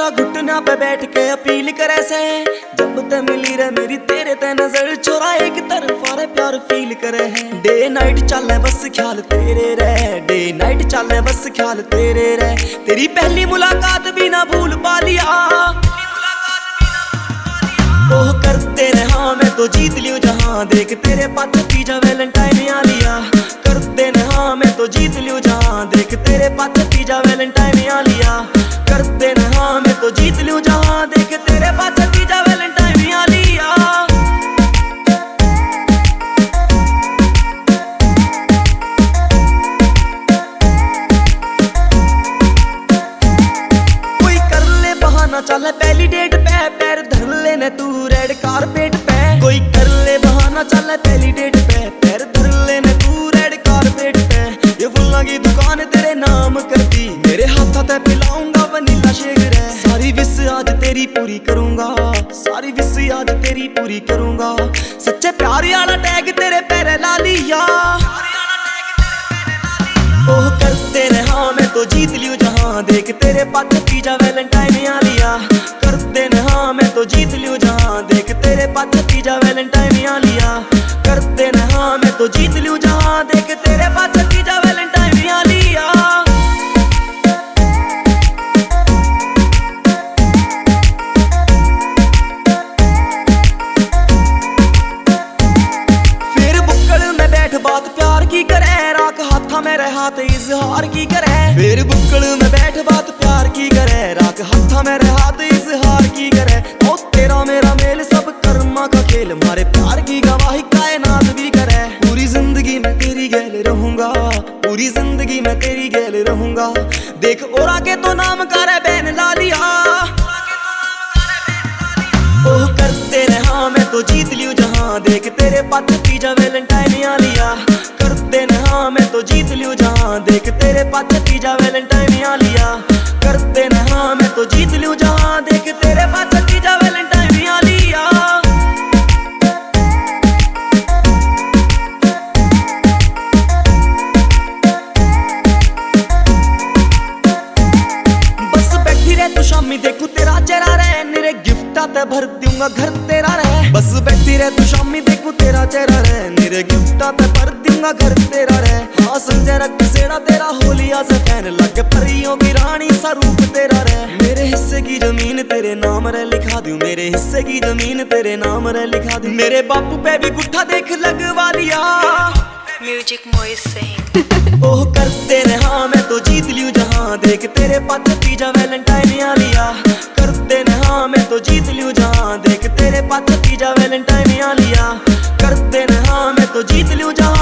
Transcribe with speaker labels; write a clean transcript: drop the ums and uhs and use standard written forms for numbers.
Speaker 1: घुटना पे बैठ के अपील करे से, जब ते मिली रे मेरी तेरे ते नजर चोरा एक तरफा रे प्यार फील करे है। डे नाइट चले बस ख्याल तेरे रे, डे नाइट चले बस ख्याल तेरे रे। तेरी पहली मुलाकात भी ना भूल पा लिया, ओह करते रहे हाँ मैं तो जीत लियो जहाँ, देख तेरे पास तीजा वैलेंटाइन आ लिया। करते रहे हाँ मैं तो जीत लियो जहाँ, देख तेरे पास तीजा वैलेंटाइन आ लिया। करते रहे हाँ मैं तो जीत लियो जहाँ, देख तेरे पास तीजा वैलेंटाइन आ लिया। कोई कर ले बहाना चल पहली डेट पे, पैर धर लेने तू रेड कारपेट पे। कोई कर ले बहाना चल पहली डेट पे, पैर धर लेने तू रेड कारपेट पे। ये फुल्ला की दुकान तेरे नाम कर दी, मेरे हाथों ते पिलाऊंगा वनीला शेक रे। सारी विश आज तेरी पूरी करूंगा, सारी विश आज तेरी पूरी करूंगा। सच्चे प्यार वाला टैग तेरे पैरे ला लिया, ओह करते रहे हाँ मैं तो जीत लियो जहाँ, देख तेरे पास तीजा वैलेंटाइन आ लिया। करते रहे हाँ मैं तो जीत लियो जहाँ, देख तेरे पास तीजा वैलेंटाइन आ लिया। करते रहे हाँ मैं तो जीत लियो जहाँ, देख तेरे पास तीजा वैलेंटाइन आ लिया। फिर बुक्कड़ में बैठ बात प्यार की करे, राख हाथा मेरे हाथ इजहार की करे। फिर बुक्कड़ में बैठ बात प्यार की करे, राख हाथा मेरे हाथ इजहार की करे। ओ तेरा मेरा मेल सब कर्मा का खेल, मारे प्यार की गवाही कायनात भी करे। पूरी जिंदगी में तेरी गैल रहूंगा, पूरी जिंदगी में तेरी गैल रहूंगा। देख और आगे तो नाम करे बहन ला लिया, ओह करते रहे हाँ मैं तो जीत लियो जहाँ, देख तेरे पास तीजा वैलेंटाइन आ लिया। करते रहे हाँ मैं तो जीत लियो जहाँ, देख तेरे पास तीजा वैलेंटाइन आ लिया। करते रहे हाँ मैं तो जीत लियो जहाँ, देख तेरे पास तीजा वैलेंटाइन आ लिया। बस बैठी रह तू शामी देखू तेरा चेहरा रे, मेरे गिफ्टा ते भर दूंगा घर तेरा रे। बस बैठी रह तू शामी देखू तेरा चेहरा रे, मेरे गिफ्टा ते भर दूंगा घर तेरा रे। हाँ संजय रख सेड़ा तेरा होलिया से फैन लग, परियों की रानी सा रूप तेरा रे। मेरे हिस्से की जमीन तेरे नाम रे लिखा दूं, मेरे हिस्से की जमीन तेरे नाम रे लिखा दूं। मेरे बापू पे भी गुट्ठा देख लगवा लिया,
Speaker 2: म्यूजिक मोइस सिंह।
Speaker 1: ओह करते रहे हाँ मैं तो जीत लियो जहाँ, देख तेरे पास तीजा वैलेंटाइन आ लिया। करते रहे हाँ मैं तो जीत लियो जहाँ, देख तेरे पास तीजा वैलेंटाइन आ लिया। करते रहे हाँ मैं तो जीत लियो जहाँ,